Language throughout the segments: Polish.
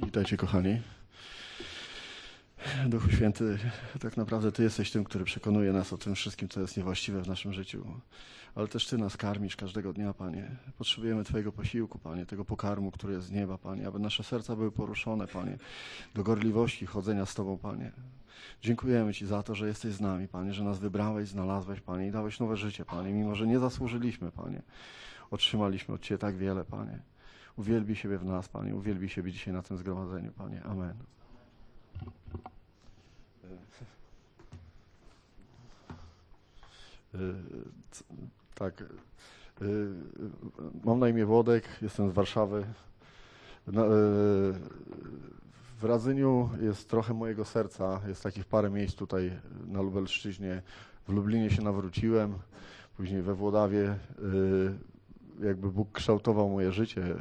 Witajcie, kochani. Duchu Święty, tak naprawdę Ty jesteś tym, który przekonuje nas o tym wszystkim, co jest niewłaściwe w naszym życiu. Ale też Ty nas karmisz każdego dnia, Panie. Potrzebujemy Twojego posiłku, Panie, tego pokarmu, który jest z nieba, Panie, aby nasze serca były poruszone, Panie, do gorliwości chodzenia z Tobą, Panie. Dziękujemy Ci za to, że jesteś z nami, Panie, że nas wybrałeś, znalazłeś, Panie, i dałeś nowe życie, Panie, mimo że nie zasłużyliśmy, Panie. Otrzymaliśmy od Ciebie tak wiele, Panie. Uwielbij siebie w nas, Panie, uwielbij siebie dzisiaj na tym zgromadzeniu, Panie. Amen. Tak. Mam na imię Włodek, jestem z Warszawy. W Radzyniu jest trochę mojego serca, jest takich parę miejsc tutaj na Lubelszczyźnie. W Lublinie się nawróciłem, później we Włodawie jakby Bóg kształtował moje życie,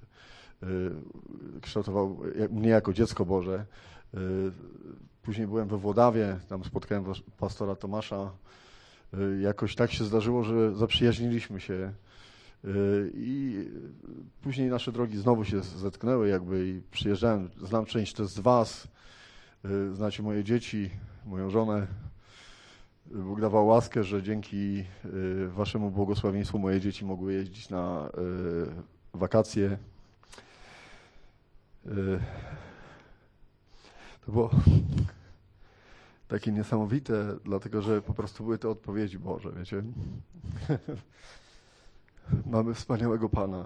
kształtował mnie jako dziecko Boże. Później byłem we Włodawie, tam spotkałem pastora Tomasza. Jakoś tak się zdarzyło, że zaprzyjaźniliśmy się i później nasze drogi znowu się zetknęły jakby i przyjeżdżałem, znam część też z was, znacie moje dzieci, moją żonę. Bóg dawał łaskę, że dzięki waszemu błogosławieństwu moje dzieci mogły jeździć na wakacje. To było takie niesamowite, dlatego że po prostu były to odpowiedzi Boże, wiecie. Mamy wspaniałego Pana,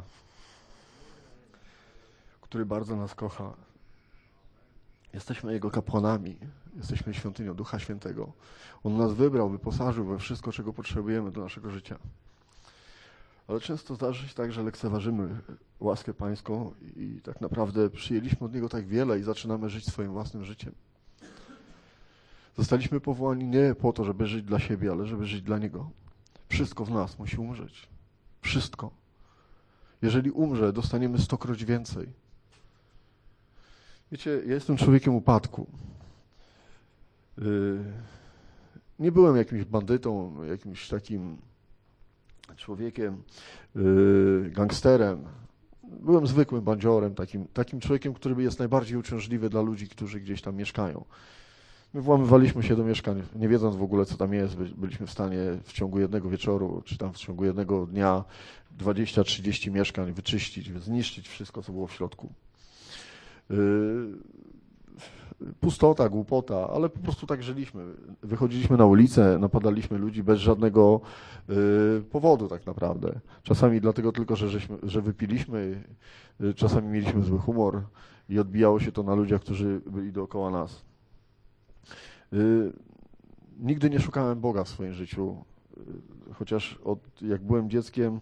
który bardzo nas kocha. Jesteśmy Jego kapłanami, jesteśmy świątynią Ducha Świętego. On nas wybrał, wyposażył we wszystko, czego potrzebujemy do naszego życia. Ale często zdarza się tak, że lekceważymy łaskę Pańską i tak naprawdę przyjęliśmy od Niego tak wiele i zaczynamy żyć swoim własnym życiem. Zostaliśmy powołani nie po to, żeby żyć dla siebie, ale żeby żyć dla Niego. Wszystko w nas musi umrzeć. Wszystko. Jeżeli umrze, dostaniemy 100-kroć więcej. Wiecie, ja jestem człowiekiem upadku. Nie byłem jakimś bandytą, jakimś takim człowiekiem, gangsterem. Byłem zwykłym bandziorem, takim człowiekiem, który jest najbardziej uciążliwy dla ludzi, którzy gdzieś tam mieszkają. My włamywaliśmy się do mieszkań, nie wiedząc w ogóle, co tam jest. Byliśmy w stanie w ciągu jednego wieczoru, czy tam w ciągu jednego dnia 20-30 mieszkań wyczyścić, zniszczyć wszystko, co było w środku. Pustota, głupota, ale po prostu tak żyliśmy. Wychodziliśmy na ulicę, napadaliśmy ludzi bez żadnego powodu tak naprawdę. Czasami dlatego tylko, że wypiliśmy, czasami mieliśmy zły humor i odbijało się to na ludziach, którzy byli dookoła nas. Nigdy nie szukałem Boga w swoim życiu, chociaż jak byłem dzieckiem,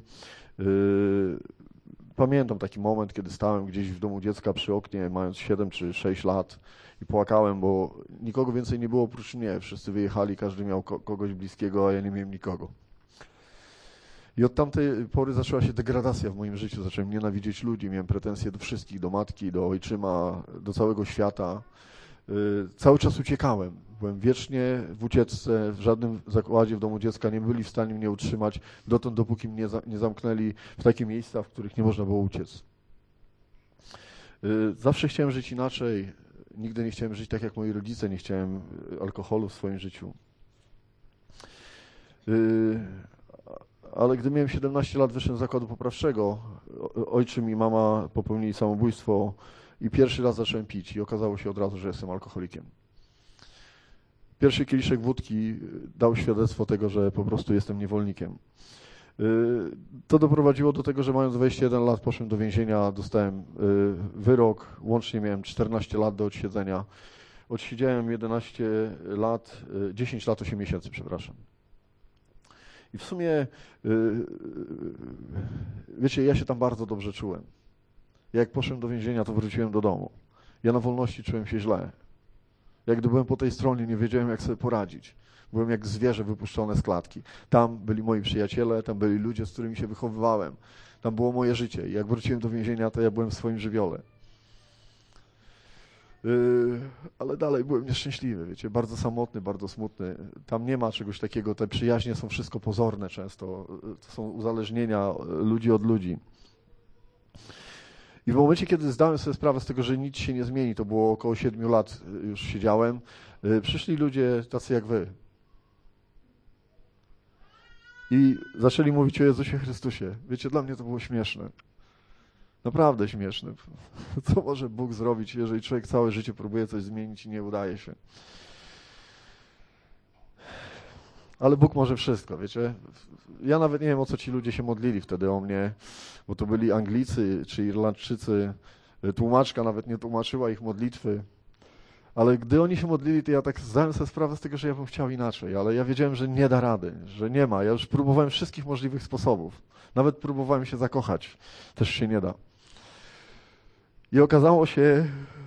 pamiętam taki moment, kiedy stałem gdzieś w domu dziecka przy oknie, mając 7 czy 6 lat i płakałem, bo nikogo więcej nie było oprócz mnie. Wszyscy wyjechali, każdy miał kogoś bliskiego, a ja nie miałem nikogo. I od tamtej pory zaczęła się degradacja w moim życiu. Zacząłem nienawidzieć ludzi, miałem pretensje do wszystkich, do matki, do ojczyma, do całego świata. Cały czas uciekałem. Byłem wiecznie w ucieczce, w żadnym zakładzie w domu dziecka nie byli w stanie mnie utrzymać dotąd, dopóki mnie nie zamknęli w takie miejsca, w których nie można było uciec. Zawsze chciałem żyć inaczej. Nigdy nie chciałem żyć tak jak moi rodzice, nie chciałem alkoholu w swoim życiu. Ale gdy miałem 17 lat, wyszedłem z zakładu poprawczego. Ojczym i mama popełnili samobójstwo i pierwszy raz zacząłem pić i okazało się od razu, że jestem alkoholikiem. Pierwszy kieliszek wódki dał świadectwo tego, że po prostu jestem niewolnikiem. To doprowadziło do tego, że mając 21 lat poszedłem do więzienia, dostałem wyrok, łącznie miałem 14 lat do odsiedzenia. Odsiedziałem 11 lat, 10 lat 8 miesięcy, przepraszam. I w sumie, wiecie, ja się tam bardzo dobrze czułem. Jak poszedłem do więzienia, to wróciłem do domu. Ja na wolności czułem się źle. Jak gdy byłem po tej stronie, nie wiedziałem, jak sobie poradzić. Byłem jak zwierzę wypuszczone z klatki. Tam byli moi przyjaciele, tam byli ludzie, z którymi się wychowywałem. Tam było moje życie. I jak wróciłem do więzienia, to ja byłem w swoim żywiole. Ale dalej byłem nieszczęśliwy, wiecie, bardzo samotny, bardzo smutny. Tam nie ma czegoś takiego, te przyjaźnie są wszystko pozorne często. To są uzależnienia ludzi od ludzi. I w momencie, kiedy zdałem sobie sprawę z tego, że nic się nie zmieni, to było około 7 lat już siedziałem, przyszli ludzie tacy jak wy. I zaczęli mówić o Jezusie Chrystusie. Wiecie, dla mnie to było śmieszne. Naprawdę śmieszne. Co może Bóg zrobić, jeżeli człowiek całe życie próbuje coś zmienić i nie udaje się? Ale Bóg może wszystko, wiecie. Ja nawet nie wiem, o co ci ludzie się modlili wtedy o mnie, bo to byli Anglicy czy Irlandczycy. Tłumaczka nawet nie tłumaczyła ich modlitwy. Ale gdy oni się modlili, to ja tak zdałem sobie sprawę z tego, że ja bym chciał inaczej, ale ja wiedziałem, że nie da rady, że nie ma. Ja już próbowałem wszystkich możliwych sposobów. Nawet próbowałem się zakochać. Też się nie da. I okazało się,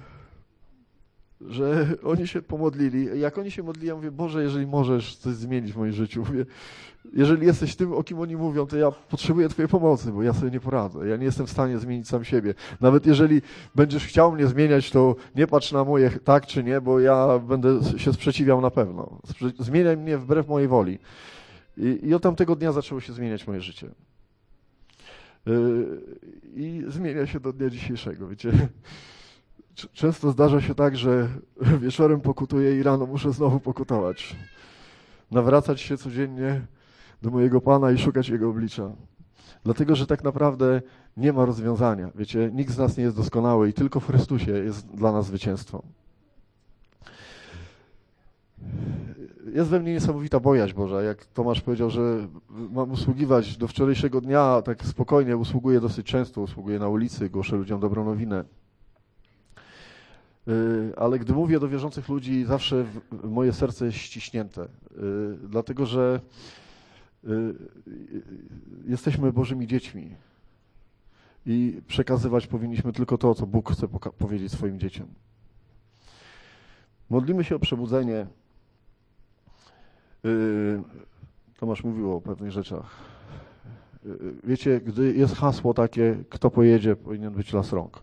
że oni się pomodlili. Jak oni się modlili, ja mówię, Boże, jeżeli możesz coś zmienić w moim życiu, mówię, jeżeli jesteś tym, o kim oni mówią, to ja potrzebuję Twojej pomocy, bo ja sobie nie poradzę. Ja nie jestem w stanie zmienić sam siebie. Nawet jeżeli będziesz chciał mnie zmieniać, to nie patrz na moje tak czy nie, bo ja będę się sprzeciwiał na pewno. Zmieniaj mnie wbrew mojej woli. I od tamtego dnia zaczęło się zmieniać moje życie. I zmienia się do dnia dzisiejszego, wiecie. Często zdarza się tak, że wieczorem pokutuję i rano muszę znowu pokutować. Nawracać się codziennie do mojego Pana i szukać Jego oblicza. Dlatego, że tak naprawdę nie ma rozwiązania. Wiecie, nikt z nas nie jest doskonały i tylko w Chrystusie jest dla nas zwycięstwo. Jest we mnie niesamowita bojaźń Boża. Jak Tomasz powiedział, że mam usługiwać do wczorajszego dnia, tak spokojnie usługuję dosyć często, usługuję na ulicy, głoszę ludziom dobrą nowinę. Ale gdy mówię do wierzących ludzi, zawsze moje serce jest ściśnięte, dlatego że jesteśmy Bożymi dziećmi i przekazywać powinniśmy tylko to, co Bóg chce powiedzieć swoim dzieciom. Modlimy się o przebudzenie. Tomasz mówił o pewnych rzeczach. Wiecie, gdy jest hasło takie, kto pojedzie, powinien być las rąk.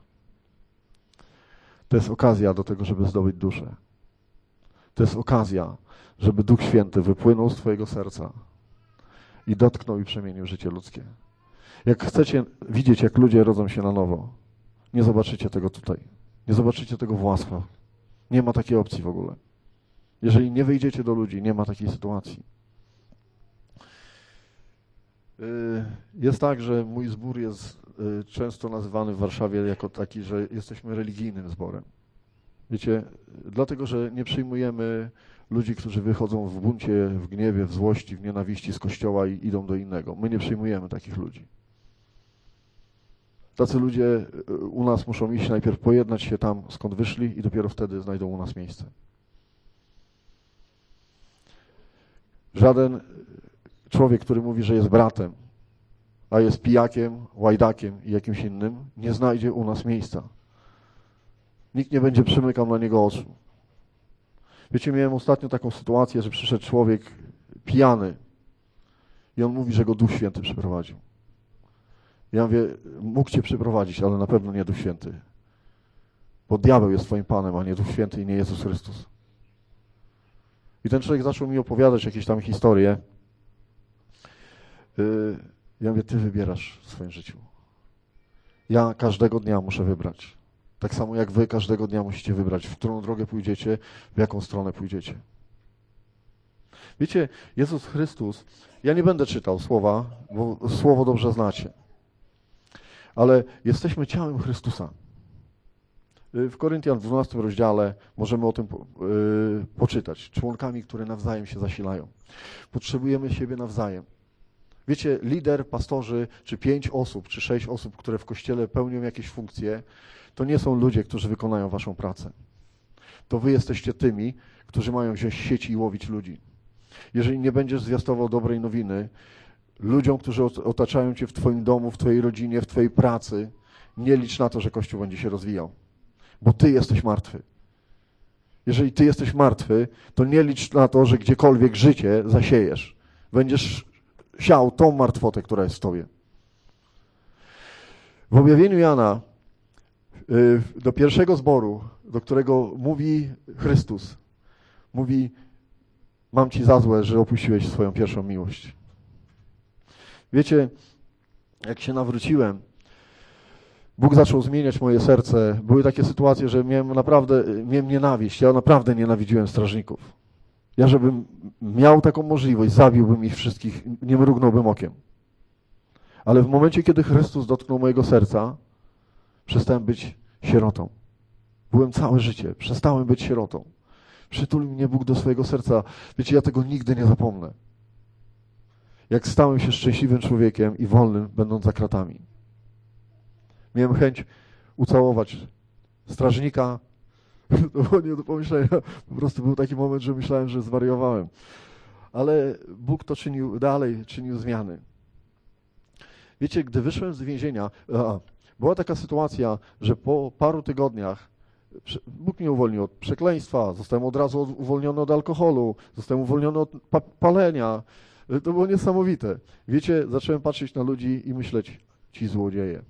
To jest okazja do tego, żeby zdobyć duszę. To jest okazja, żeby Duch Święty wypłynął z twojego serca i dotknął i przemienił życie ludzkie. Jak chcecie widzieć, jak ludzie rodzą się na nowo, nie zobaczycie tego tutaj. Nie zobaczycie tego w łaskach. Nie ma takiej opcji w ogóle. Jeżeli nie wyjdziecie do ludzi, nie ma takiej sytuacji. Jest tak, że mój zbór jest często nazywany w Warszawie jako taki, że jesteśmy religijnym zborem. Wiecie, dlatego, że nie przyjmujemy ludzi, którzy wychodzą w buncie, w gniewie, w złości, w nienawiści z kościoła i idą do innego. My nie przyjmujemy takich ludzi. Tacy ludzie u nas muszą iść najpierw pojednać się tam, skąd wyszli i dopiero wtedy znajdą u nas miejsce. Żaden człowiek, który mówi, że jest bratem, a jest pijakiem, łajdakiem i jakimś innym, nie znajdzie u nas miejsca. Nikt nie będzie przymykał na niego oczu. Wiecie, miałem ostatnio taką sytuację, że przyszedł człowiek pijany i on mówi, że go Duch Święty przyprowadził. Ja mówię, mógł cię przyprowadzić, ale na pewno nie Duch Święty. Bo diabeł jest twoim Panem, a nie Duch Święty i nie Jezus Chrystus. I ten człowiek zaczął mi opowiadać jakieś tam historie. Ja mówię, ty wybierasz w swoim życiu. Ja każdego dnia muszę wybrać. Tak samo jak wy każdego dnia musicie wybrać, w którą drogę pójdziecie, w jaką stronę pójdziecie. Wiecie, Jezus Chrystus, ja nie będę czytał słowa, bo słowo dobrze znacie. Ale jesteśmy ciałem Chrystusa. W Koryntian w 12 rozdziale możemy o tym poczytać. Członkami, które nawzajem się zasilają. Potrzebujemy siebie nawzajem. Wiecie, lider, pastorzy, czy 5 osób, czy 6 osób, które w Kościele pełnią jakieś funkcje, to nie są ludzie, którzy wykonają waszą pracę. To wy jesteście tymi, którzy mają wziąć sieci i łowić ludzi. Jeżeli nie będziesz zwiastował dobrej nowiny ludziom, którzy otaczają cię w twoim domu, w twojej rodzinie, w twojej pracy, nie licz na to, że Kościół będzie się rozwijał. Bo ty jesteś martwy. Jeżeli ty jesteś martwy, to nie licz na to, że gdziekolwiek życie zasiejesz. Będziesz siał tą martwotę, która jest w tobie. W objawieniu Jana do pierwszego zboru, do którego mówi Chrystus, mówi, mam ci za złe, że opuściłeś swoją pierwszą miłość. Wiecie, jak się nawróciłem, Bóg zaczął zmieniać moje serce. Były takie sytuacje, że miałem nienawiść. Ja naprawdę nienawidziłem strażników. Ja, żebym miał taką możliwość, zabiłbym ich wszystkich, nie mrugnąłbym okiem. Ale w momencie, kiedy Chrystus dotknął mojego serca, przestałem być sierotą. Byłem całe życie, przestałem być sierotą. Przytulił mnie Bóg do swojego serca. Wiecie, ja tego nigdy nie zapomnę. Jak stałem się szczęśliwym człowiekiem i wolnym, będąc za kratami. Miałem chęć ucałować strażnika. To było nie do pomyślenia. Po prostu był taki moment, że myślałem, że zwariowałem. Ale Bóg to czynił dalej, czynił zmiany. Wiecie, gdy wyszłem z więzienia, była taka sytuacja, że po paru tygodniach Bóg mnie uwolnił od przekleństwa, zostałem od razu uwolniony od alkoholu, zostałem uwolniony od palenia. To było niesamowite. Wiecie, zacząłem patrzeć na ludzi i myśleć, ci złodzieje.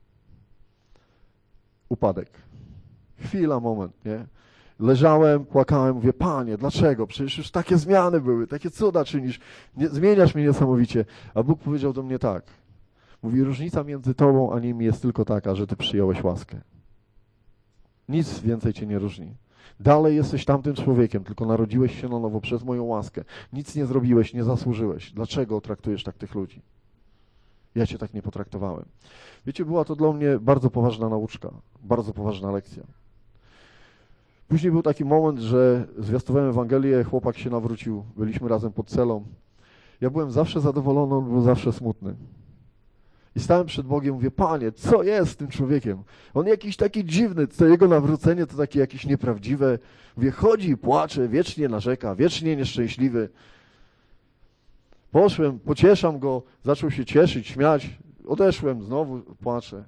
Upadek. Chwila, moment, nie? Leżałem, płakałem, mówię, Panie, dlaczego? Przecież już takie zmiany były, takie cuda czynisz, zmieniasz mnie niesamowicie. A Bóg powiedział do mnie tak. Mówi, różnica między tobą a nimi jest tylko taka, że ty przyjąłeś łaskę. Nic więcej cię nie różni. Dalej jesteś tamtym człowiekiem, tylko narodziłeś się na nowo przez moją łaskę. Nic nie zrobiłeś, nie zasłużyłeś. Dlaczego traktujesz tak tych ludzi? Ja cię tak nie potraktowałem. Wiecie, była to dla mnie bardzo poważna nauczka, bardzo poważna lekcja. Później był taki moment, że zwiastowałem Ewangelię, chłopak się nawrócił, byliśmy razem pod celą. Ja byłem zawsze zadowolony, on był zawsze smutny. I stałem przed Bogiem, mówię, Panie, co jest z tym człowiekiem? On jakiś taki dziwny, to jego nawrócenie to takie jakieś nieprawdziwe. Mówię, chodzi, płacze, wiecznie narzeka, wiecznie nieszczęśliwy. Poszłem, pocieszam go, zaczął się cieszyć, śmiać. Odeszłem, znowu płaczę.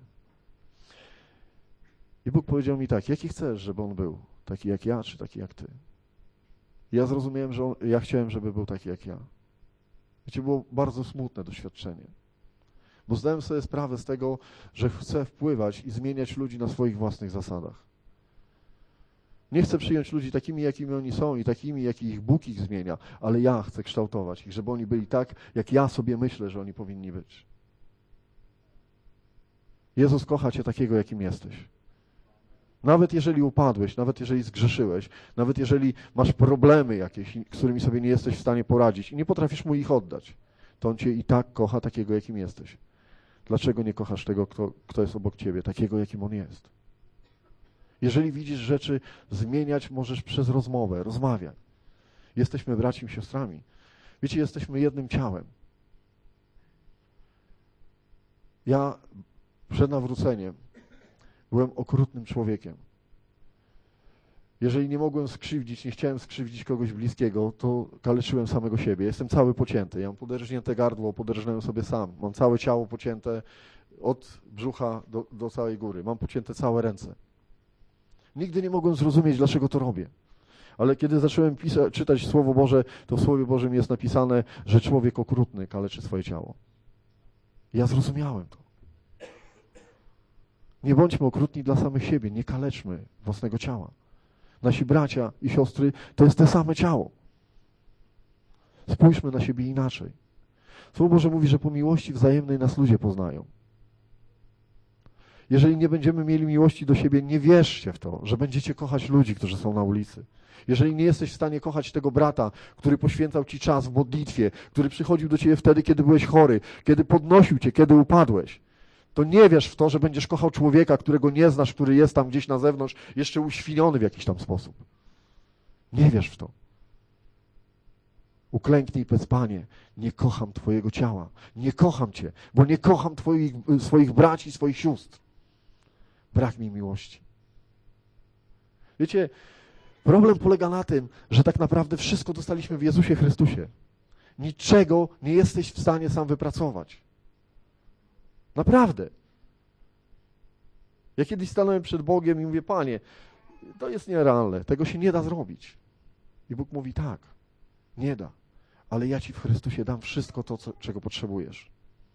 I Bóg powiedział mi tak, jaki chcesz, żeby on był? Taki jak ja, czy taki jak ty? I ja zrozumiałem, że ja chciałem, żeby był taki jak ja. Wiecie, było bardzo smutne doświadczenie. Bo zdałem sobie sprawę z tego, że chcę wpływać i zmieniać ludzi na swoich własnych zasadach. Nie chcę przyjąć ludzi takimi, jakimi oni są i takimi, jakich Bóg ich zmienia, ale ja chcę kształtować ich, żeby oni byli tak, jak ja sobie myślę, że oni powinni być. Jezus kocha cię takiego, jakim jesteś. Nawet jeżeli upadłeś, nawet jeżeli zgrzeszyłeś, nawet jeżeli masz problemy jakieś, z którymi sobie nie jesteś w stanie poradzić i nie potrafisz mu ich oddać, to on cię i tak kocha takiego, jakim jesteś. Dlaczego nie kochasz tego, kto jest obok ciebie, takiego, jakim on jest? Jeżeli widzisz rzeczy, zmieniać możesz przez rozmowę, rozmawiać. Jesteśmy braćmi, siostrami. Wiecie, jesteśmy jednym ciałem. Ja przed nawróceniem byłem okrutnym człowiekiem. Jeżeli nie mogłem skrzywdzić, nie chciałem skrzywdzić kogoś bliskiego, to kaleczyłem samego siebie. Jestem cały pocięty. Ja mam poderżnięte gardło, poderżnąłem sobie sam. Mam całe ciało pocięte od brzucha do całej góry. Mam pocięte całe ręce. Nigdy nie mogłem zrozumieć, dlaczego to robię. Ale kiedy zacząłem czytać Słowo Boże, to w Słowie Bożym jest napisane, że człowiek okrutny kaleczy swoje ciało. Ja zrozumiałem to. Nie bądźmy okrutni dla samych siebie, nie kaleczmy własnego ciała. Nasi bracia i siostry to jest te same ciało. Spójrzmy na siebie inaczej. Słowo Boże mówi, że po miłości wzajemnej nas ludzie poznają. Jeżeli nie będziemy mieli miłości do siebie, nie wierzcie w to, że będziecie kochać ludzi, którzy są na ulicy. Jeżeli nie jesteś w stanie kochać tego brata, który poświęcał ci czas w modlitwie, który przychodził do ciebie wtedy, kiedy byłeś chory, kiedy podnosił cię, kiedy upadłeś, to nie wierz w to, że będziesz kochał człowieka, którego nie znasz, który jest tam gdzieś na zewnątrz, jeszcze uświniony w jakiś tam sposób. Nie wierz w to. Uklęknij i powiedz, Panie, nie kocham Twojego ciała, nie kocham Cię, bo nie kocham swoich braci, swoich sióstr. Brak mi miłości. Wiecie, problem polega na tym, że tak naprawdę wszystko dostaliśmy w Jezusie Chrystusie. Niczego nie jesteś w stanie sam wypracować. Naprawdę. Ja kiedyś stanąłem przed Bogiem i mówię, Panie, to jest nierealne, tego się nie da zrobić. I Bóg mówi, tak, nie da, ale ja Ci w Chrystusie dam wszystko to, czego potrzebujesz.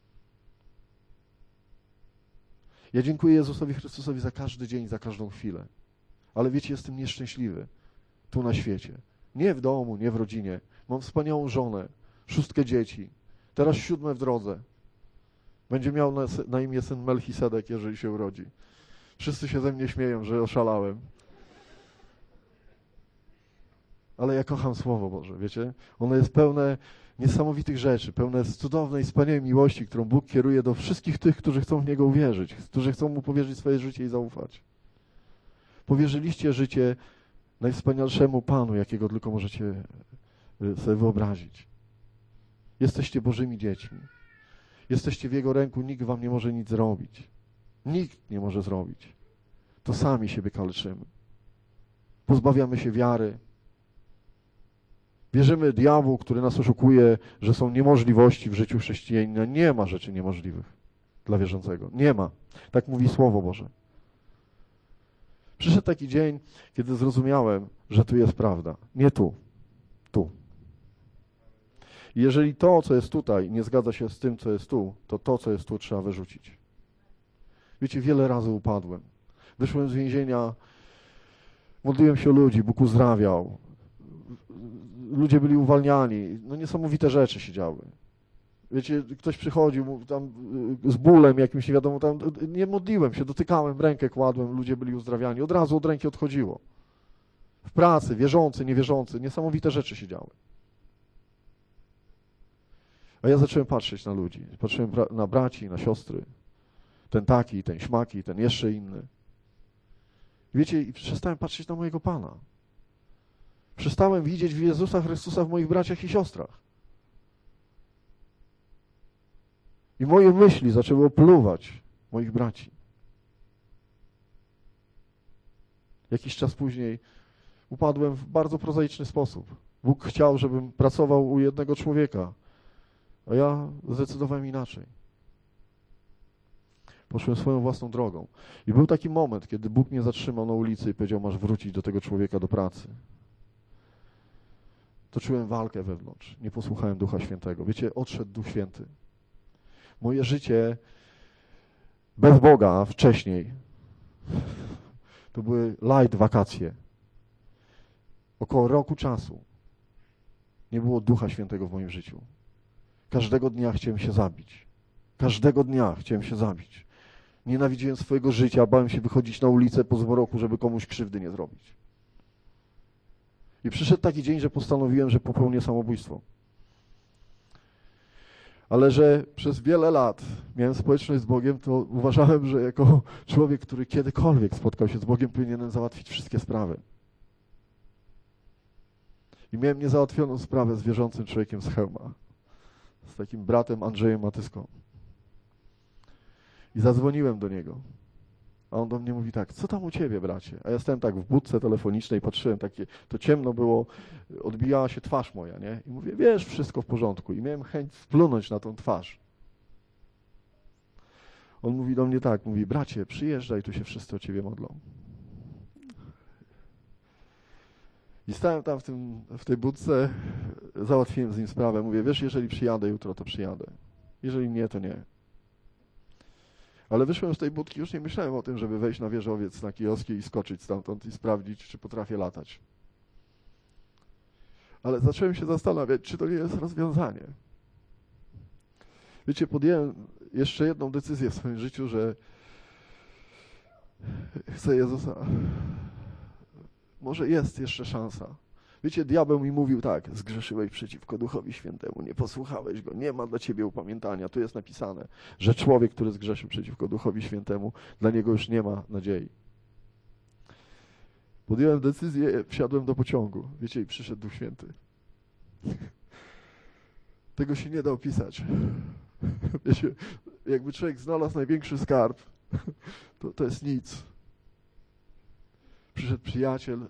Ja dziękuję Jezusowi Chrystusowi za każdy dzień, za każdą chwilę. Ale wiecie, jestem nieszczęśliwy tu na świecie. Nie w domu, nie w rodzinie. Mam wspaniałą żonę, 6 dzieci, teraz 7 w drodze. Będzie miał na imię syn Melchisedek, jeżeli się urodzi. Wszyscy się ze mnie śmieją, że oszalałem. Ale ja kocham Słowo Boże, wiecie? Ono jest pełne niesamowitych rzeczy, pełne cudownej, wspaniałej miłości, którą Bóg kieruje do wszystkich tych, którzy chcą w Niego uwierzyć, którzy chcą Mu powierzyć swoje życie i zaufać. Powierzyliście życie najwspanialszemu Panu, jakiego tylko możecie sobie wyobrazić. Jesteście Bożymi dziećmi. Jesteście w Jego ręku, nikt wam nie może nic zrobić. Nikt nie może zrobić. To sami siebie kaleczymy. Pozbawiamy się wiary. Wierzymy diabłu, który nas oszukuje, że są niemożliwości w życiu chrześcijanina. Nie ma rzeczy niemożliwych dla wierzącego. Nie ma. Tak mówi Słowo Boże. Przyszedł taki dzień, kiedy zrozumiałem, że tu jest prawda. Nie tu. Tu. I jeżeli to, co jest tutaj, nie zgadza się z tym, co jest tu, to to, co jest tu, trzeba wyrzucić. Wiecie, wiele razy upadłem. Wyszłem z więzienia, modliłem się o ludzi, Bóg uzdrawiał. Ludzie byli uwalniani. No niesamowite rzeczy się działy. Wiecie, ktoś przychodził tam z bólem jakimś, nie wiadomo, tam nie modliłem się, dotykałem, rękę kładłem, ludzie byli uzdrawiani. Od razu od ręki odchodziło. W pracy, wierzący, niewierzący, niesamowite rzeczy się działy. A ja zacząłem patrzeć na ludzi. Patrzyłem na braci, na siostry. Ten taki, ten śmaki, ten jeszcze inny. I wiecie, i przestałem patrzeć na mojego Pana. Przestałem widzieć w Jezusa Chrystusa w moich braciach i siostrach. I moje myśli zaczęły opluwać moich braci. Jakiś czas później upadłem w bardzo prozaiczny sposób. Bóg chciał, żebym pracował u jednego człowieka, a ja zdecydowałem inaczej. Poszłem swoją własną drogą. I był taki moment, kiedy Bóg mnie zatrzymał na ulicy i powiedział, masz wrócić do tego człowieka do pracy. Toczyłem walkę wewnątrz. Nie posłuchałem Ducha Świętego. Wiecie, odszedł Duch Święty. Moje życie bez Boga wcześniej to były light wakacje. Około roku czasu nie było Ducha Świętego w moim życiu. Każdego dnia chciałem się zabić. Każdego dnia chciałem się zabić. Nienawidziłem swojego życia, bałem się wychodzić na ulicę po zmroku, żeby komuś krzywdy nie zrobić. I przyszedł taki dzień, że postanowiłem, że popełnię samobójstwo. Ale że przez wiele lat miałem społeczność z Bogiem, to uważałem, że jako człowiek, który kiedykolwiek spotkał się z Bogiem, powinienem załatwić wszystkie sprawy. I miałem niezałatwioną sprawę z wierzącym człowiekiem z Chełma, z takim bratem Andrzejem Matyską. I zadzwoniłem do niego. A on do mnie mówi tak, co tam u ciebie, bracie? A ja stałem tak w budce telefonicznej, patrzyłem, takie, to ciemno było, odbijała się twarz moja, nie? I mówię, wiesz, wszystko w porządku. I miałem chęć splunąć na tą twarz. On mówi do mnie tak, mówi, bracie, przyjeżdżaj, tu się wszyscy o ciebie modlą. I stałem tam w tej budce, załatwiłem z nim sprawę. Mówię, wiesz, jeżeli przyjadę jutro, to przyjadę. Jeżeli nie, to nie. Ale wyszłem z tej budki, już nie myślałem o tym, żeby wejść na wieżowiec na Kijowskiej i skoczyć stamtąd i sprawdzić, czy potrafię latać. Ale zacząłem się zastanawiać, czy to nie jest rozwiązanie. Wiecie, podjąłem jeszcze jedną decyzję w swoim życiu, że chcę Jezusa. Może jest jeszcze szansa. Wiecie, diabeł mi mówił tak, zgrzeszyłeś przeciwko Duchowi Świętemu, nie posłuchałeś Go, nie ma dla ciebie upamiętania. Tu jest napisane, że człowiek, który zgrzeszy przeciwko Duchowi Świętemu, dla niego już nie ma nadziei. Podjąłem decyzję, wsiadłem do pociągu, wiecie, i przyszedł Duch Święty. Tego się nie da opisać. Wiecie, jakby człowiek znalazł największy skarb, to jest nic. Przyszedł przyjaciel,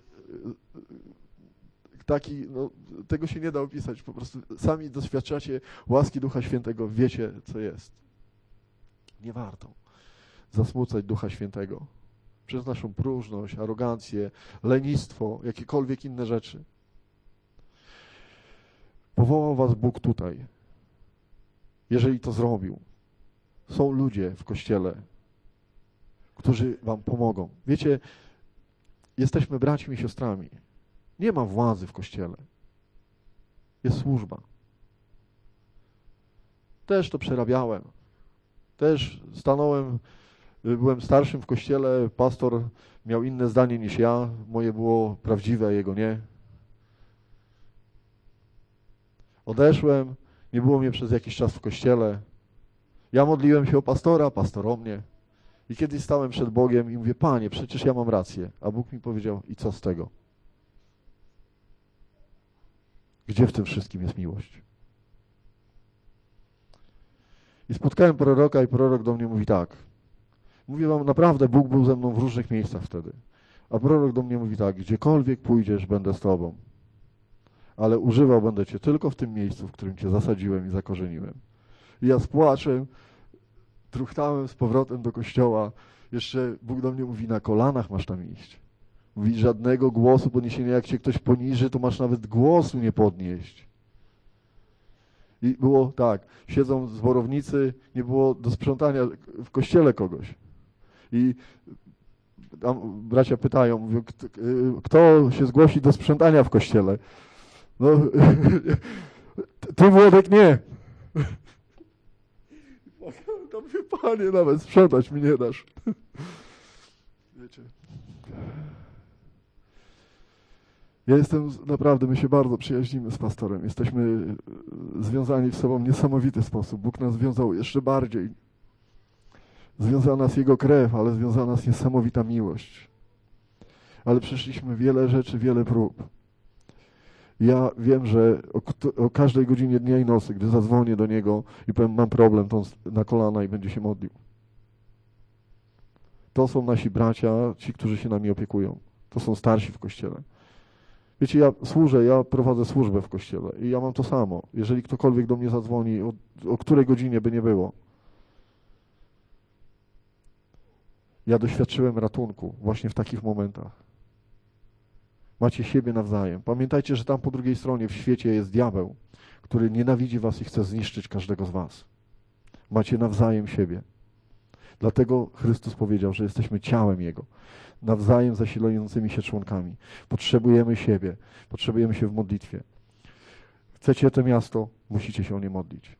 taki, no, tego się nie da opisać, po prostu sami doświadczacie łaski Ducha Świętego, wiecie, co jest. Nie warto zasmucać Ducha Świętego przez naszą próżność, arogancję, lenistwo, jakiekolwiek inne rzeczy. Powołał was Bóg tutaj. Jeżeli to zrobił, są ludzie w Kościele, którzy wam pomogą. Wiecie, jesteśmy braćmi i siostrami. Nie ma władzy w Kościele. Jest służba. Też to przerabiałem. Też stanąłem, byłem starszym w kościele, pastor miał inne zdanie niż ja, moje było prawdziwe, a jego nie. Odeszłem, nie było mnie przez jakiś czas w kościele. Ja modliłem się o pastora, pastor o mnie. I kiedyś stałem przed Bogiem i mówię, Panie, przecież ja mam rację. A Bóg mi powiedział, i co z tego? Gdzie w tym wszystkim jest miłość? I spotkałem proroka i prorok do mnie mówi tak. Mówię wam, naprawdę Bóg był ze mną w różnych miejscach wtedy. A prorok do mnie mówi tak, gdziekolwiek pójdziesz, będę z tobą. Ale używał będę cię tylko w tym miejscu, w którym cię zasadziłem i zakorzeniłem. I ja z płaczem truchtałem z powrotem do kościoła. Jeszcze Bóg do mnie mówi, na kolanach masz tam iść. Mówi, żadnego głosu podniesienia, jak cię ktoś poniży, to masz nawet głosu nie podnieść. I było tak, siedzą zborownicy, nie było do sprzątania w kościele kogoś. I tam bracia pytają, mówią, kto się zgłosi do sprzątania w kościele? No, ty Włodek nie. To mówię, Panie, nawet sprzątać mi nie dasz. Wiecie. Ja jestem, naprawdę, my się bardzo przyjaźnimy z pastorem. Jesteśmy związani z sobą w niesamowity sposób. Bóg nas związał jeszcze bardziej. Związała nas Jego krew, ale związała nas niesamowita miłość. Ale przeszliśmy wiele rzeczy, wiele prób. Ja wiem, że o każdej godzinie dnia i nocy, gdy zadzwonię do Niego i powiem, mam problem, to on na kolana i będzie się modlił. To są nasi bracia, ci, którzy się nami opiekują. To są starsi w Kościele. Wiecie, ja służę, ja prowadzę służbę w Kościele i ja mam to samo. Jeżeli ktokolwiek do mnie zadzwoni, o której godzinie by nie było, ja doświadczyłem ratunku właśnie w takich momentach. Macie siebie nawzajem. Pamiętajcie, że tam po drugiej stronie w świecie jest diabeł, który nienawidzi was i chce zniszczyć każdego z was. Macie nawzajem siebie. Dlatego Chrystus powiedział, że jesteśmy ciałem Jego, nawzajem zasilającymi się członkami. Potrzebujemy siebie, potrzebujemy się w modlitwie. Chcecie to miasto, musicie się o nie modlić.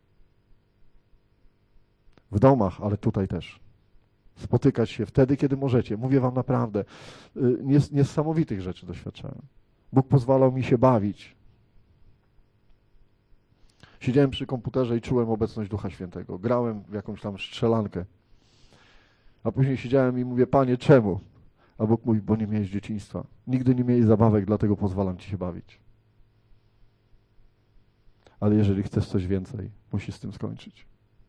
W domach, ale tutaj też. Spotykać się wtedy, kiedy możecie. Mówię wam naprawdę, niesamowitych rzeczy doświadczałem. Bóg pozwalał mi się bawić. Siedziałem przy komputerze i czułem obecność Ducha Świętego. Grałem w jakąś tam strzelankę. A później siedziałem i mówię, Panie, czemu? A Bóg mówi, bo nie miałeś dzieciństwa. Nigdy nie miałeś zabawek, dlatego pozwalam ci się bawić. Ale jeżeli chcesz coś więcej, musisz z tym skończyć.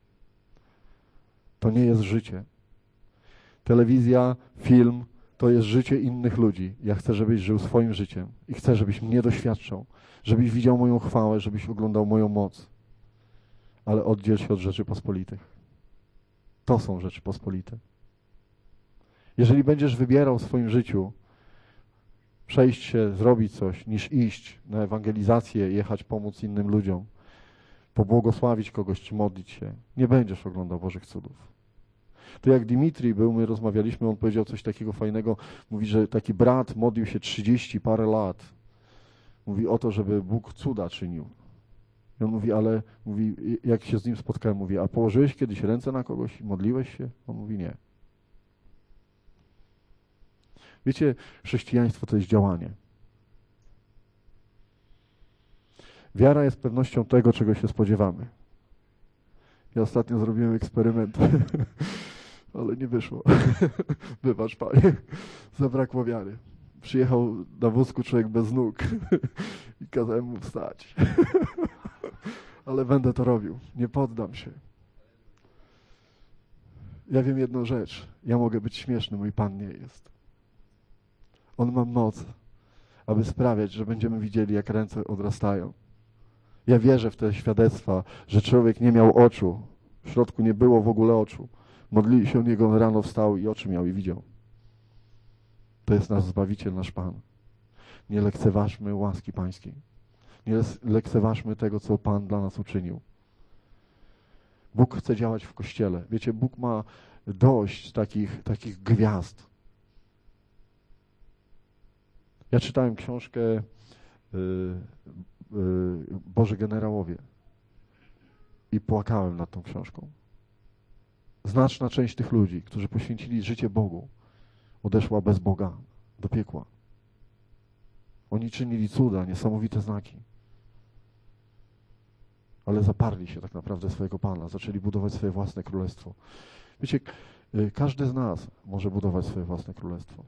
To nie jest życie. Telewizja, film, to jest życie innych ludzi. Ja chcę, żebyś żył swoim życiem i chcę, żebyś mnie doświadczał, żebyś widział moją chwałę, żebyś oglądał moją moc. Ale oddziel się od rzeczy pospolitych. To są rzeczy pospolite. Jeżeli będziesz wybierał w swoim życiu przejść się, zrobić coś, niż iść na ewangelizację, jechać pomóc innym ludziom, pobłogosławić kogoś czy modlić się, nie będziesz oglądał Bożych cudów. To jak Dimitri był, my rozmawialiśmy, on powiedział coś takiego fajnego, mówi, że taki brat modlił się 30 parę lat. Mówi o to, żeby Bóg cuda czynił. I on mówi, ale mówi, jak się z nim spotkałem, mówi, a położyłeś kiedyś ręce na kogoś i modliłeś się? On mówi, nie. Wiecie, chrześcijaństwo to jest działanie. Wiara jest pewnością tego, czego się spodziewamy. Ja ostatnio zrobiłem eksperyment, ale nie wyszło. Wybacz, Panie. Zabrakło wiary. Przyjechał na wózku człowiek bez nóg i kazałem mu wstać. Ale będę to robił. Nie poddam się. Ja wiem jedną rzecz. Ja mogę być śmieszny, mój Pan nie jest. On ma moc, aby sprawiać, że będziemy widzieli, jak ręce odrastają. Ja wierzę w te świadectwa, że człowiek nie miał oczu. W środku nie było w ogóle oczu. Modlili się o niego, rano wstał i oczy miał i widział. To jest nasz Zbawiciel, nasz Pan. Nie lekceważmy łaski Pańskiej. Nie lekceważmy tego, co Pan dla nas uczynił. Bóg chce działać w Kościele. Wiecie, Bóg ma dość takich gwiazd. Ja czytałem książkę Boży Generałowie i płakałem nad tą książką. Znaczna część tych ludzi, którzy poświęcili życie Bogu, odeszła bez Boga do piekła. Oni czynili cuda, niesamowite znaki. Ale zaparli się tak naprawdę swojego Pana, zaczęli budować swoje własne królestwo. Wiecie, każdy z nas może budować swoje własne królestwo.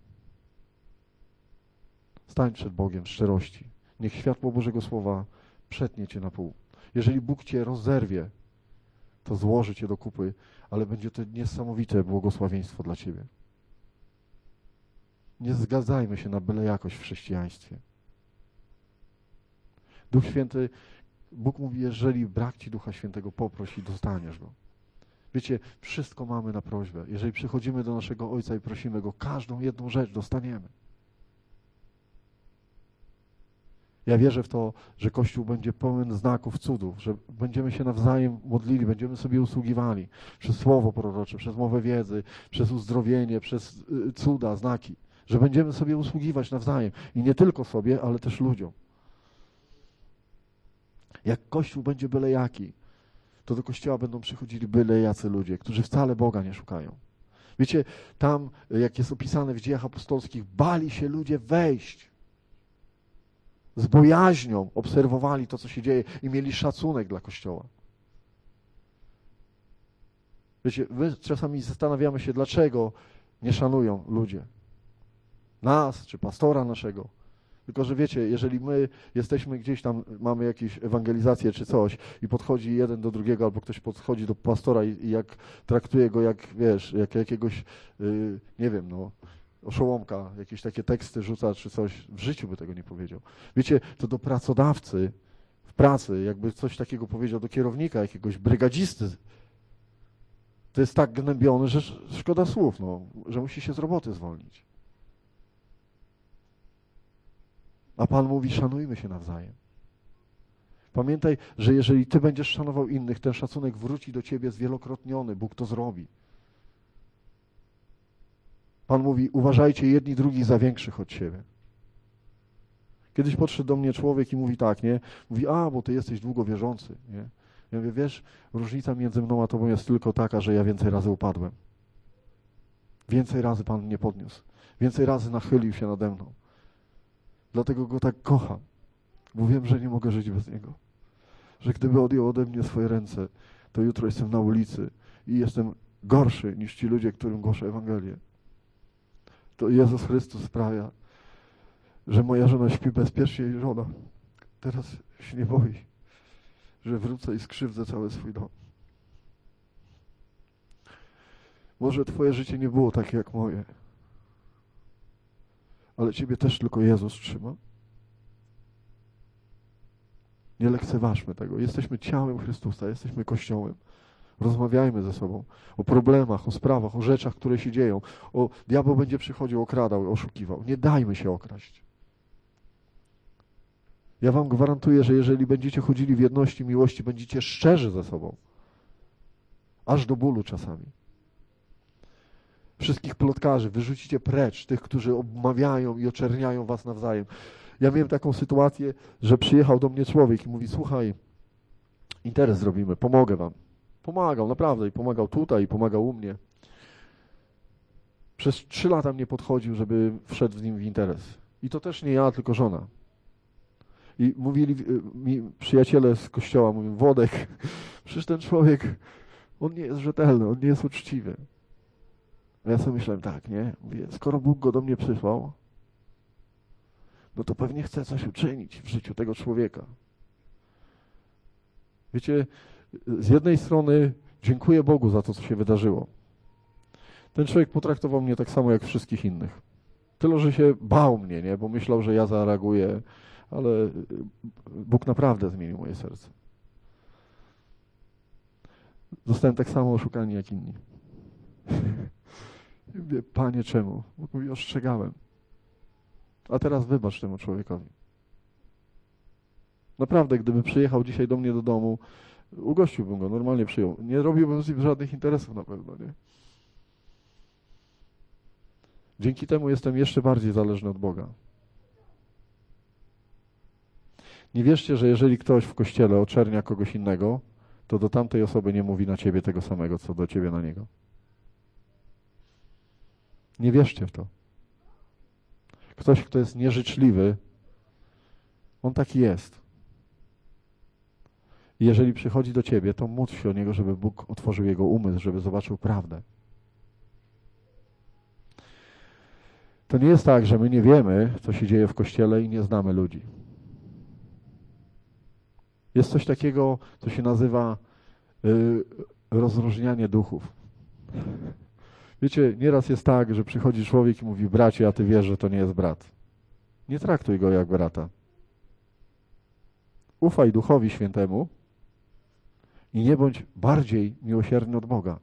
Stań przed Bogiem w szczerości. Niech światło Bożego Słowa przetnie cię na pół. Jeżeli Bóg cię rozerwie, to złoży cię do kupy, ale będzie to niesamowite błogosławieństwo dla ciebie. Nie zgadzajmy się na byle jakość w chrześcijaństwie. Duch Święty, Bóg mówi, jeżeli brak ci Ducha Świętego, poproś i dostaniesz Go. Wiecie, wszystko mamy na prośbę. Jeżeli przychodzimy do naszego Ojca i prosimy Go, każdą jedną rzecz dostaniemy. Ja wierzę w to, że Kościół będzie pełen znaków, cudów, że będziemy się nawzajem modlili, będziemy sobie usługiwali przez słowo prorocze, przez mowę wiedzy, przez uzdrowienie, przez cuda, znaki, że będziemy sobie usługiwać nawzajem i nie tylko sobie, ale też ludziom. Jak Kościół będzie byle jaki, to do Kościoła będą przychodzili byle jacy ludzie, którzy wcale Boga nie szukają. Wiecie, tam, jak jest opisane w Dziejach Apostolskich, bali się ludzie wejść. Z bojaźnią obserwowali to, co się dzieje i mieli szacunek dla Kościoła. Wiecie, my czasami zastanawiamy się, dlaczego nie szanują ludzie nas, czy pastora naszego. Tylko, że wiecie, jeżeli my jesteśmy gdzieś tam, mamy jakąś ewangelizację czy coś i podchodzi jeden do drugiego, albo ktoś podchodzi do pastora i jak traktuje go jak, wiesz, jak jakiegoś, nie wiem, no, oszołomka, jakieś takie teksty rzuca czy coś, w życiu by tego nie powiedział. Wiecie, to do pracodawcy w pracy, jakby coś takiego powiedział do kierownika, jakiegoś brygadzisty, to jest tak gnębiony, że szkoda słów, no, że musi się z roboty zwolnić. A Pan mówi, szanujmy się nawzajem. Pamiętaj, że jeżeli ty będziesz szanował innych, ten szacunek wróci do ciebie zwielokrotniony. Bóg to zrobi. Pan mówi, uważajcie jedni drugich za większych od siebie. Kiedyś podszedł do mnie człowiek i mówi tak, nie? Mówi, bo ty jesteś długo wierzący, nie? Ja mówię, wiesz, różnica między mną a tobą jest tylko taka, że ja więcej razy upadłem. Więcej razy Pan mnie podniósł. Więcej razy nachylił się nade mną. Dlatego Go tak kocham, bo wiem, że nie mogę żyć bez Niego. Że gdyby odjął ode mnie swoje ręce, to jutro jestem na ulicy i jestem gorszy niż ci ludzie, którym głoszę Ewangelię. To Jezus Chrystus sprawia, że moja żona śpi bezpiecznie i żona teraz się nie boi, że wrócę i skrzywdzę cały swój dom. Może twoje życie nie było takie jak moje, ale ciebie też tylko Jezus trzyma. Nie lekceważmy tego. Jesteśmy ciałem Chrystusa, jesteśmy Kościołem. Rozmawiajmy ze sobą o problemach, o sprawach, o rzeczach, które się dzieją. Diabeł będzie przychodził, okradał, oszukiwał. Nie dajmy się okraść. Ja wam gwarantuję, że jeżeli będziecie chodzili w jedności, miłości, będziecie szczerzy ze sobą. Aż do bólu czasami. Wszystkich plotkarzy wyrzucicie precz, tych, którzy obmawiają i oczerniają was nawzajem. Ja miałem taką sytuację, że przyjechał do mnie człowiek i mówi, słuchaj, interes zrobimy, pomogę wam. Pomagał, naprawdę, i pomagał tutaj, i pomagał u mnie. Przez 3 lata mnie podchodził, żeby wszedł z nim w interes. I to też nie ja, tylko żona. I mówili mi przyjaciele z kościoła, mówią, Włodek, przecież ten człowiek, on nie jest rzetelny, on nie jest uczciwy. Ja sobie myślałem tak, nie? Mówię, skoro Bóg go do mnie przysłał, no to pewnie chce coś uczynić w życiu tego człowieka. Wiecie, z jednej strony dziękuję Bogu za to, co się wydarzyło. Ten człowiek potraktował mnie tak samo jak wszystkich innych. Tyle, że się bał mnie, nie? Bo myślał, że ja zareaguję, ale Bóg naprawdę zmienił moje serce. Zostałem tak samo oszukany jak inni. I mówię, Panie, czemu? Bóg mówi, ostrzegałem. A teraz wybacz temu człowiekowi. Naprawdę, gdyby przyjechał dzisiaj do mnie do domu, ugościłbym go, normalnie przyjął. Nie robiłbym z nim żadnych interesów na pewno, nie? Dzięki temu jestem jeszcze bardziej zależny od Boga. Nie wierzcie, że jeżeli ktoś w kościele oczernia kogoś innego, to do tamtej osoby nie mówi na ciebie tego samego, co do ciebie na niego. Nie wierzcie w to. Ktoś, kto jest nieżyczliwy, on taki jest. I jeżeli przychodzi do ciebie, to módl się o niego, żeby Bóg otworzył jego umysł, żeby zobaczył prawdę. To nie jest tak, że my nie wiemy, co się dzieje w Kościele i nie znamy ludzi. Jest coś takiego, co się nazywa rozróżnianie duchów. Wiecie, nieraz jest tak, że przychodzi człowiek i mówi: bracie, a ty wiesz, że to nie jest brat. Nie traktuj go jak brata. Ufaj Duchowi Świętemu i nie bądź bardziej miłosierny od Boga.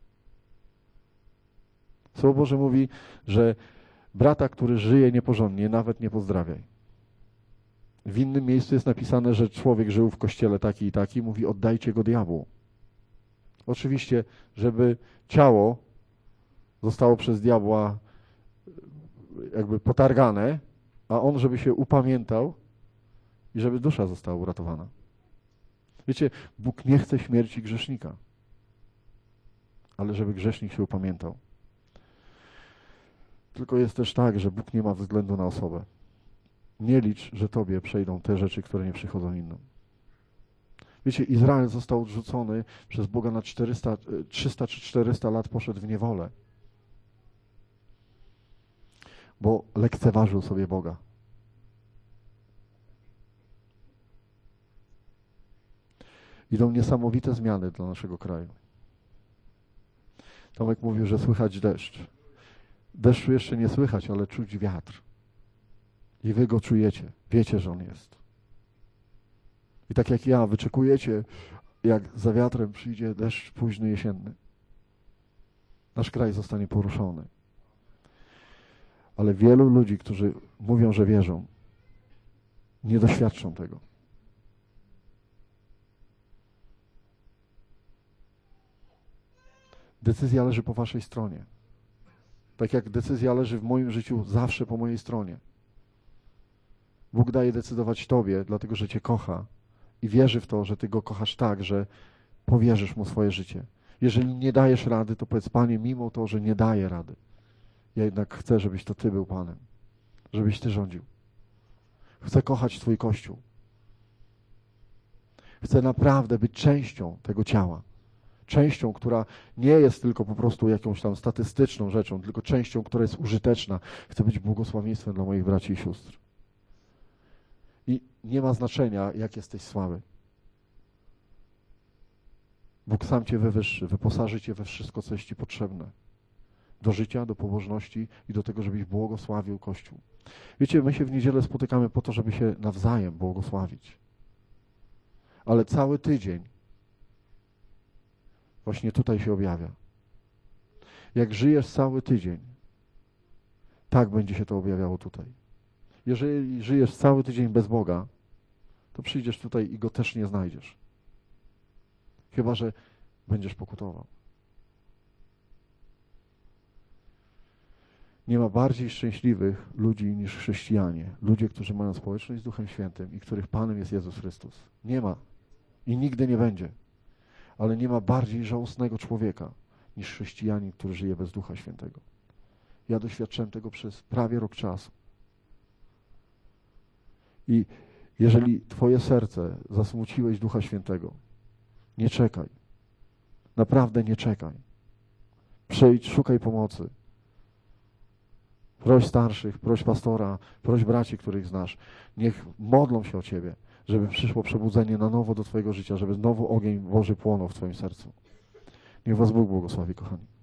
Słowo Boże mówi, że brata, który żyje nieporządnie, nawet nie pozdrawiaj. W innym miejscu jest napisane, że człowiek żył w kościele taki i taki, mówi: oddajcie go diabłu. Oczywiście, żeby ciało zostało przez diabła jakby potargane, a on, żeby się upamiętał i żeby dusza została uratowana. Wiecie, Bóg nie chce śmierci grzesznika, ale żeby grzesznik się upamiętał. Tylko jest też tak, że Bóg nie ma względu na osobę. Nie licz, że tobie przejdą te rzeczy, które nie przychodzą innym. Wiecie, Izrael został odrzucony przez Boga na 300 czy 400 lat, poszedł w niewolę. Bo lekceważył sobie Boga. Idą niesamowite zmiany dla naszego kraju. Tomek mówił, że słychać deszcz. Deszczu jeszcze nie słychać, ale czuć wiatr. I wy go czujecie. Wiecie, że on jest. I tak jak ja, wyczekujecie, jak za wiatrem przyjdzie deszcz późny jesienny. Nasz kraj zostanie poruszony. Ale wielu ludzi, którzy mówią, że wierzą, nie doświadczą tego. Decyzja leży po waszej stronie. Tak jak decyzja leży w moim życiu zawsze po mojej stronie. Bóg daje decydować tobie, dlatego że cię kocha i wierzy w to, że ty go kochasz tak, że powierzysz mu swoje życie. Jeżeli nie dajesz rady, to powiedz: Panie, mimo to, że nie daję rady, ja jednak chcę, żebyś to ty był Panem, żebyś ty rządził. Chcę kochać twój Kościół. Chcę naprawdę być częścią tego ciała. Częścią, która nie jest tylko po prostu jakąś tam statystyczną rzeczą, tylko częścią, która jest użyteczna. Chcę być błogosławieństwem dla moich braci i sióstr. I nie ma znaczenia, jak jesteś słaby. Bóg sam cię wywyższy, wyposaży cię we wszystko, co jest ci potrzebne. Do życia, do pobożności i do tego, żebyś błogosławił Kościół. Wiecie, my się w niedzielę spotykamy po to, żeby się nawzajem błogosławić. Ale cały tydzień właśnie tutaj się objawia. Jak żyjesz cały tydzień, tak będzie się to objawiało tutaj. Jeżeli żyjesz cały tydzień bez Boga, to przyjdziesz tutaj i Go też nie znajdziesz. Chyba że będziesz pokutował. Nie ma bardziej szczęśliwych ludzi niż chrześcijanie. Ludzie, którzy mają społeczność z Duchem Świętym i których Panem jest Jezus Chrystus. Nie ma. I nigdy nie będzie. Ale nie ma bardziej żałosnego człowieka niż chrześcijanin, który żyje bez Ducha Świętego. Ja doświadczyłem tego przez prawie rok czasu. I jeżeli twoje serce zasmuciłeś Ducha Świętego, nie czekaj. Naprawdę nie czekaj. Przyjdź, szukaj pomocy. Proś starszych, proś pastora, proś braci, których znasz. Niech modlą się o ciebie, żeby przyszło przebudzenie na nowo do twojego życia, żeby znowu ogień Boży płonął w twoim sercu. Niech was Bóg błogosławi, kochani.